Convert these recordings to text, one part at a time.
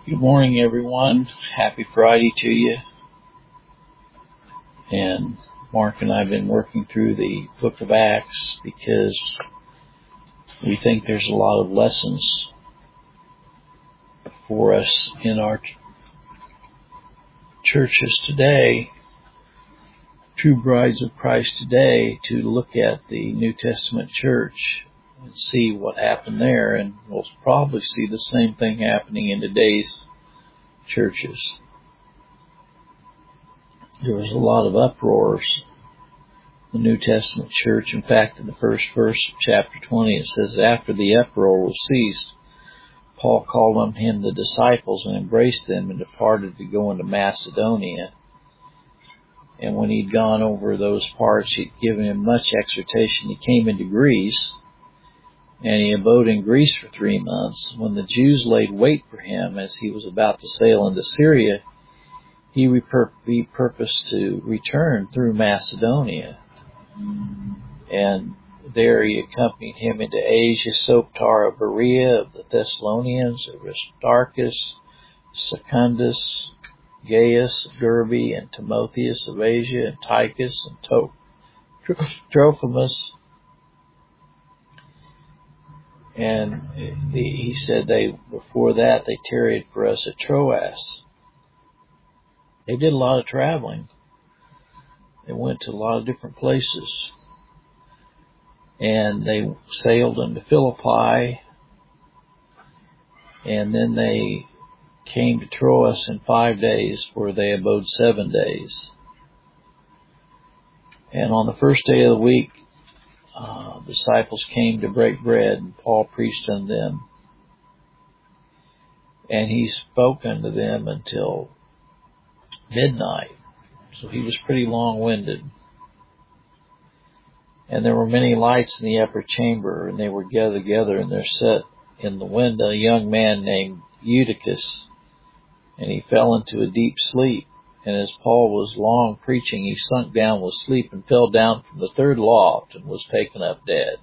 Good morning, everyone. Happy Friday to you. And Mark and I have been working through the book of Acts because we think there's a lot of lessons for us in our churches today, true brides of Christ today, to look at the New Testament church and see what happened there. And we'll probably see the same thing happening in today's churches. There was a lot of uproars in the New Testament church. In fact, in the first verse of chapter 20, it says, after the uproar was ceased, Paul called on him the disciples and embraced them and departed to go into Macedonia. And when he'd gone over those parts, he'd given him much exhortation. He came into Greece, and he abode in Greece for 3 months. When the Jews laid wait for him as he was about to sail into Syria, he purposed to return through Macedonia. And there he accompanied him into Asia, Sopater of Berea, of the Thessalonians, Aristarchus, Secundus, Gaius, Derbe, and Timotheus of Asia, and Tychus, and Trophimus. And he said before that they tarried for us at Troas. They did a lot of traveling. They went to a lot of different places. And they sailed into Philippi. And then they came to Troas in 5 days, where they abode 7 days. And on the first day of the week, disciples came to break bread, and Paul preached unto them. And he spoke unto them until midnight. So he was pretty long-winded. And there were many lights in the upper chamber, and they were gathered together, and there sat in the window a young man named Eutychus, and he fell into a deep sleep. And as Paul was long preaching, he sunk down with sleep and fell down from the third loft and was taken up dead.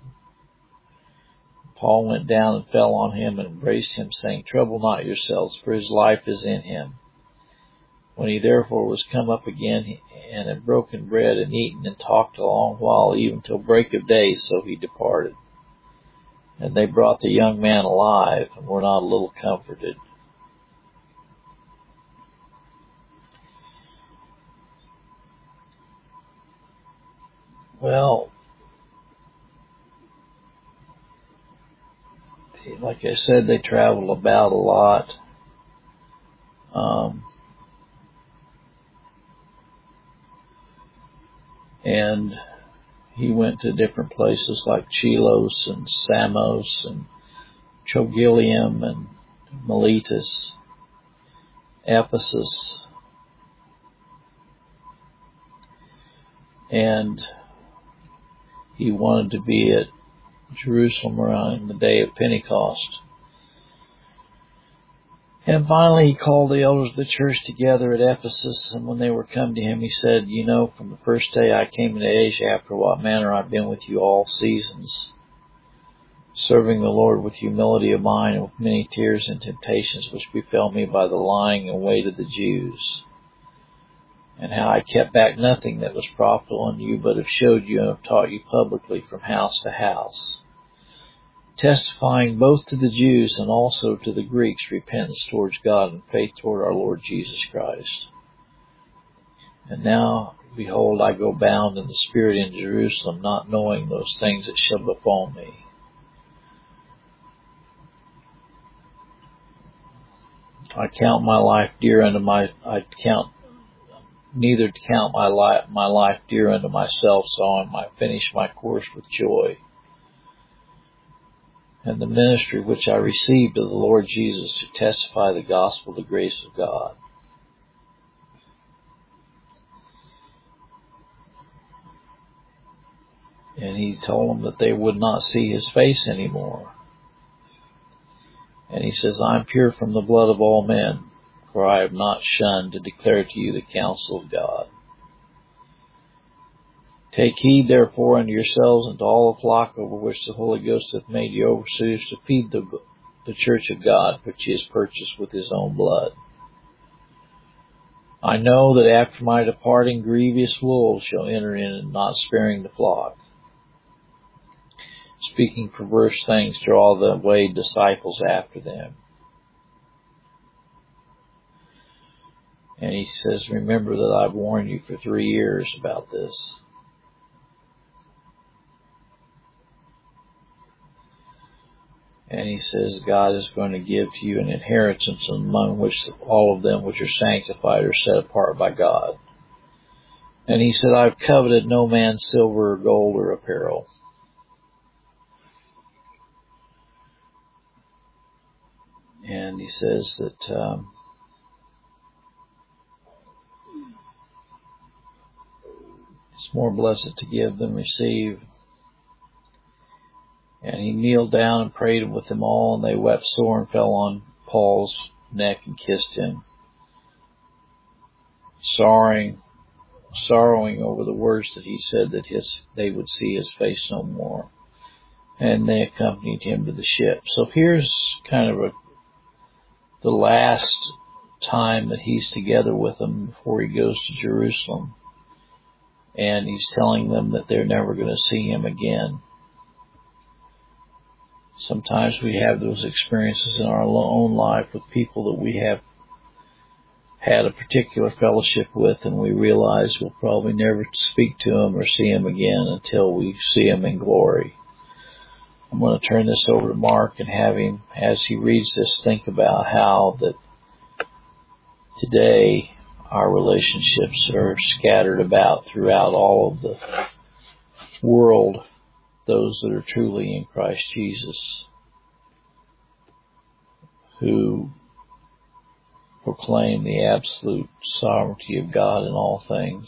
Paul went down and fell on him and embraced him, saying, Trouble not yourselves, for his life is in him. When he therefore was come up again, and had broken bread and eaten and talked a long while, even till break of day, so he departed. And they brought the young man alive, and were not a little comforted. Well, like I said, they traveled about a lot. And he went to different places like Chilos and Samos and Trogyllium and Miletus, Ephesus. And he wanted to be at Jerusalem around the day of Pentecost. And finally he called the elders of the church together at Ephesus, and when they were come to him, he said, You know, from the first day I came into Asia, after what manner I've been with you all seasons, serving the Lord with humility of mind and with many tears and temptations which befell me by the lying and weight of the Jews, and how I kept back nothing that was profitable unto you, but have showed you and have taught you publicly from house to house, testifying both to the Jews and also to the Greeks repentance towards God and faith toward our Lord Jesus Christ. And now, behold, I go bound in the Spirit into Jerusalem, not knowing those things that shall befall me. I count my life dear unto neither count my life dear unto myself, so I might finish my course with joy, and the ministry which I received of the Lord Jesus to testify the gospel of the grace of God. And he told them that they would not see his face anymore. And he says, I am pure from the blood of all men, for I have not shunned to declare to you the counsel of God. Take heed, therefore, unto yourselves and to all the flock over which the Holy Ghost hath made you overseers to feed the church of God, which he has purchased with his own blood. I know that after my departing, grievous wolves shall enter in, and not sparing the flock. Speaking perverse things, draw away disciples after them. And he says, remember that I've warned you for 3 years about this. And he says, God is going to give to you an inheritance among which all of them which are sanctified are set apart by God. And he said, I've coveted no man's silver or gold or apparel. And he says that it's more blessed to give than receive. And he kneeled down and prayed with them all, and they wept sore and fell on Paul's neck and kissed him, sorrowing over the words that he said, that they would see his face no more. And they accompanied him to the ship. So here's kind of the last time that he's together with them before he goes to Jerusalem. And he's telling them that they're never going to see him again. Sometimes we have those experiences in our own life with people that we have had a particular fellowship with, and we realize we'll probably never speak to him or see him again until we see him in glory. I'm going to turn this over to Mark and have him, as he reads this, think about how that today our relationships are scattered about throughout all of the world, those that are truly in Christ Jesus, who proclaim the absolute sovereignty of God in all things.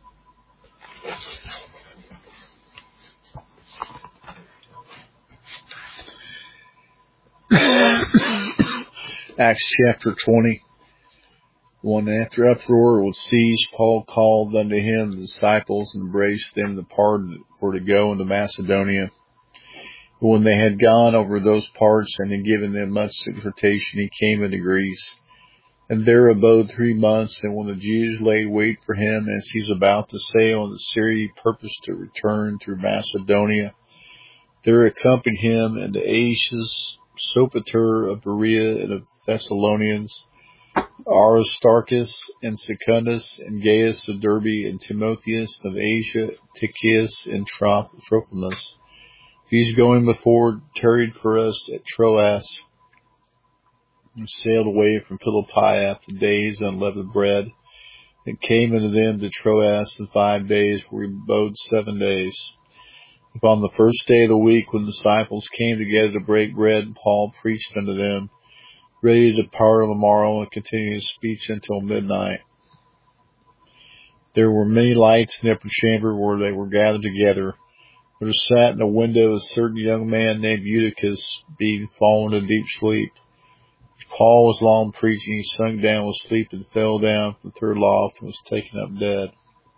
Acts chapter 20. When after uproar was ceased, Paul called unto him the disciples and embraced them, and departed for to go into Macedonia. But when they had gone over those parts and had given them much exhortation, he came into Greece, and there abode 3 months. And when the Jews laid wait for him, as he was about to sail into Syria, he purposed to return through Macedonia. There accompanied him into Asia's Sopater of Berea and of Thessalonians, Aristarchus and Secundus, and Gaius of Derbe, and Timotheus of Asia, Tychicus and Trophimus. These going before tarried for us at Troas, and sailed away from Philippi after days of unleavened bread, and came unto them to Troas in 5 days, where we abode 7 days. Upon the first day of the week, when the disciples came together to break bread, Paul preached unto them, ready to depart on the morrow, and continued his speech until midnight. There were many lights in the upper chamber where they were gathered together. There sat in a window a certain young man named Eutychus, being fallen in deep sleep. Paul was long preaching, he sunk down with sleep and fell down from the 3rd loft and was taken up dead.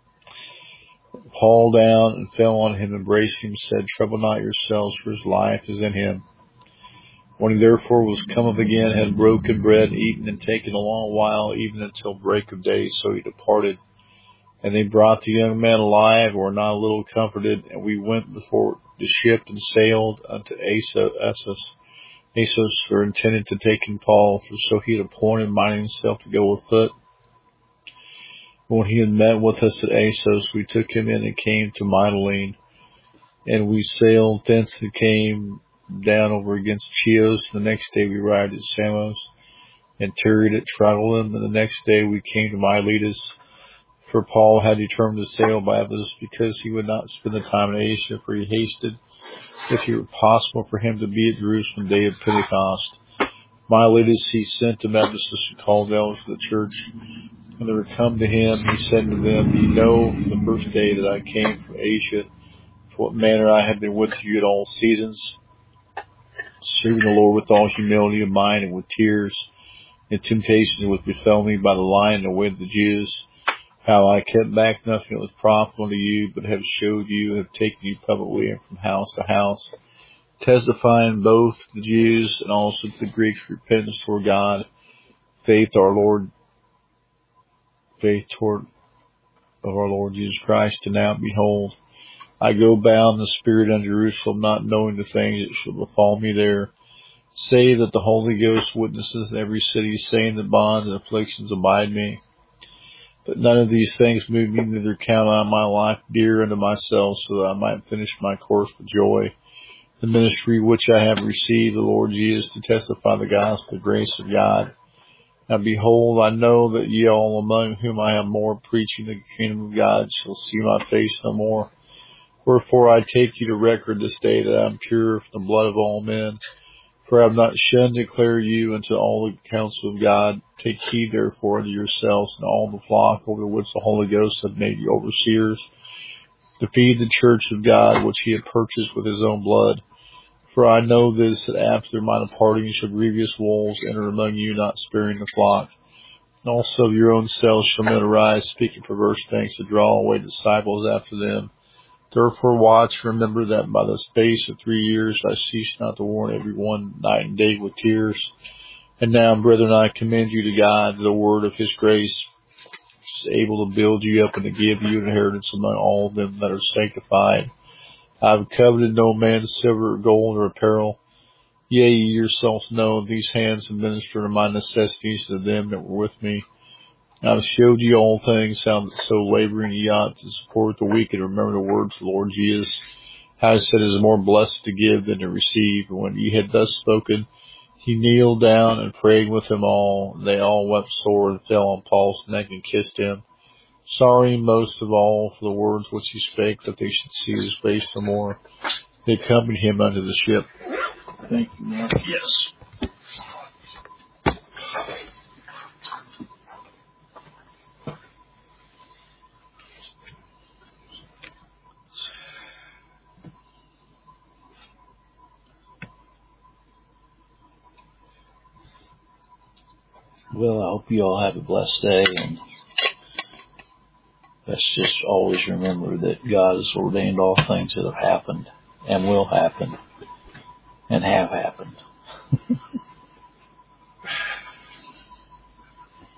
Paul down and fell on him, embraced him, said, Trouble not yourselves, for his life is in him. When he therefore was come up again, had broken bread, eaten, and taken a long while, even until break of day, so he departed. And they brought the young man alive, and were not a little comforted. And we went before the ship, and sailed unto Assos. Assos were intended to take in Paul, for so he had appointed, minding himself to go afoot. When he had met with us at Assos, we took him in and came to Mytilene. And we sailed thence and came down over against Chios. The next day we arrived at Samos, and tarried at Trotilum. And the next day we came to Miletus. For Paul had determined to sail by Ephesus, because he would not spend the time in Asia, for he hasted, if it were possible for him, to be at Jerusalem the day of Pentecost. Miletus he sent to Ephesus, and called elders of the church. When they were come to him, he said to them, Ye know from the first day that I came from Asia, for what manner I have been with you at all seasons, serving the Lord with all humility of mind and with tears, and temptations which befell me by the lying and the way of the Jews, how I kept back nothing that was profitable to you, but have showed you, and have taken you publicly and from house to house, testifying both to the Jews and also to the Greeks repentance toward God, faith toward of our Lord Jesus Christ. And now behold, I go bound in the Spirit unto Jerusalem, not knowing the things that shall befall me there, save that the Holy Ghost witnesses in every city, saying that bonds and afflictions abide me. But none of these things move me, neither count I my life dear unto myself, so that I might finish my course with joy, the ministry which I have received the Lord Jesus, to testify the gospel of the grace of God. Now behold, I know that ye all among whom I am more preaching the kingdom of God shall see my face no more. Wherefore I take you to record this day that I am pure from the blood of all men. For I have not shunned to declare you unto all the counsel of God. Take heed therefore unto yourselves and all the flock over which the Holy Ghost hath made you overseers, to feed the church of God which he had purchased with his own blood. For I know this, that after my departing shall grievous wolves enter among you, not sparing the flock. And also of your own selves shall men arise, speaking perverse things, to draw away disciples after them. Therefore watch, remember that by the space of 3 years I cease not to warn every one night and day with tears. And now, brethren, I commend you to God, the word of his grace, which is able to build you up and to give you an inheritance among all of them that are sanctified. I have coveted no man's silver or gold or apparel. Yea, ye yourselves know these hands have ministered to my necessities to them that were with me. I have showed you all things, how that so laboring ye ought to support the weak, and remember the words of the Lord Jesus, how he said it is more blessed to give than to receive. And when ye had thus spoken, he kneeled down and prayed with them all. They all wept sore and fell on Paul's neck and kissed him, sorrowing most of all for the words which he spake, that they should see his face no more. They accompanied him unto the ship. Thank you, Mark. Yes. Well, I hope you all have a blessed day, and let's just always remember that God has ordained all things that have happened and will happen and have happened.